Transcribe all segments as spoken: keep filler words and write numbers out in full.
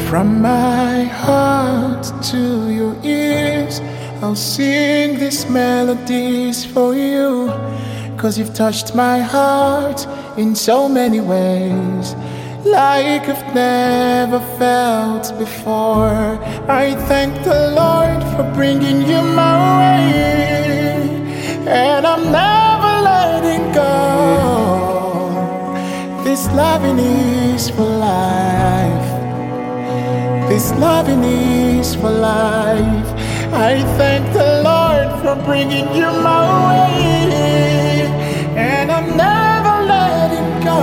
From my heart to your ears, I'll sing these melodies for you. Cause you've touched my heart in so many ways, like I've never felt before. I thank the Lord for bringing you my way, and I'm never letting go. This loving is for life. This loving is for life. I thank the Lord for bringing you my way, and I'm never letting go.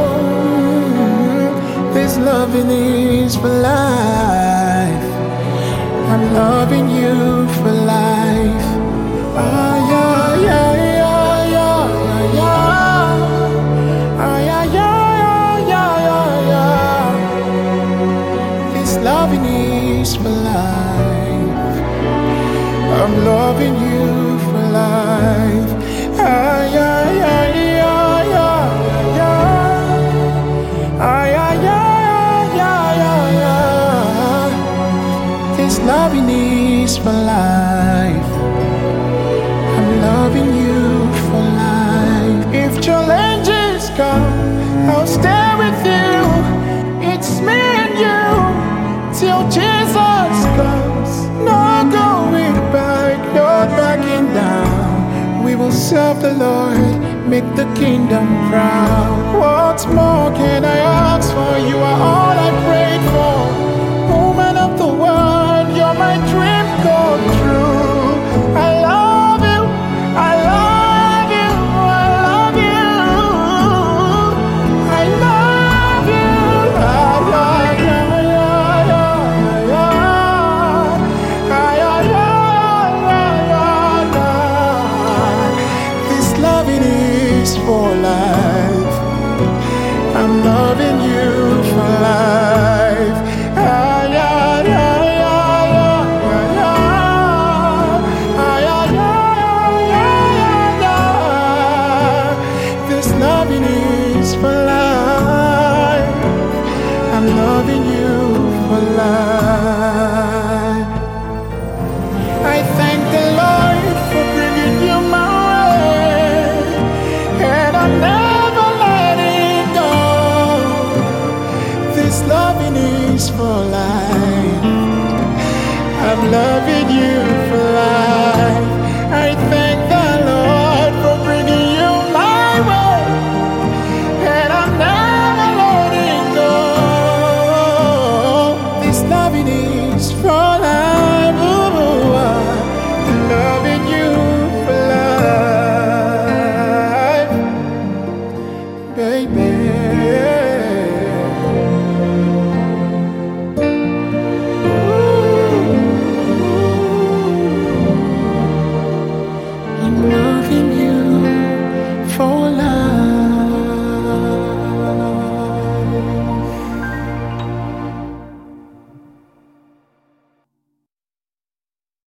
This loving is for life. I'm loving you for life. Ah, yeah, yeah, yeah, yeah, yeah. Ah, yeah, yeah, yeah, yeah, yeah. This loving is for life. I'm loving you for life. Ah, yeah, yeah, yeah, yeah, yeah. Ah, yeah, yeah, yeah, yeah, yeah. This loving is for life. I'm loving you for life. If challenges come, I'll stay with you. It's me and you till Jesus comes. No going back, no backing down. We will serve the Lord, make the kingdom proud. What more can I ask for? You are all I prayed for. Woman of the world, you're my dream come true. I love you, I love you, I love you. I love you. Ah, yeah, yeah, yeah, yeah, yeah. Ah, yeah, yeah, yeah, yeah, yeah. This loving is for life. I'm loving you for life. Ah, yeah, yeah, yeah, yeah, yeah. Ah, yeah, yeah, yeah, yeah. This loving is for life. I'm loving you for life. I thank the Lord for bringing you my way, and I'm never letting go. This loving is for life. I'm loving you